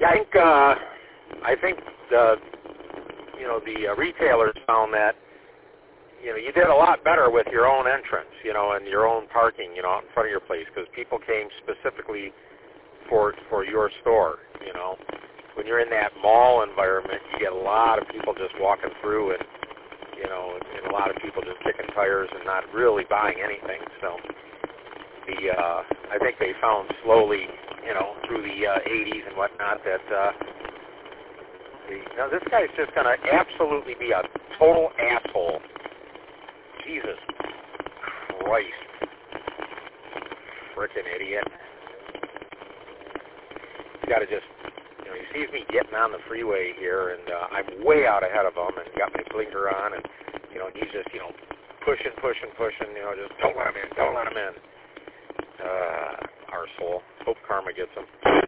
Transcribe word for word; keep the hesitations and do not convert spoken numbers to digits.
I think uh, I think the you know the uh, retailers found that you know you did a lot better with your own entrance, you know, and your own parking, you know, out in front of your place because people came specifically for for your store, you know. When you're in that mall environment, you get a lot of people just walking through and, you know, and a lot of people just kicking tires and not really buying anything. So the uh, I think they found slowly, you know, through the uh, eighties and whatnot that, uh, the, you know, this guy's just going to absolutely be a total asshole. Jesus Christ. Frickin' idiot. He's got to just... You know, he sees me getting on the freeway here, and uh, I'm way out ahead of him, and got my blinker on, and you know, he's just, you know, pushing, pushing, pushing. You know, just don't let him in, don't let him in. Uh, arsehole. Hope karma gets him.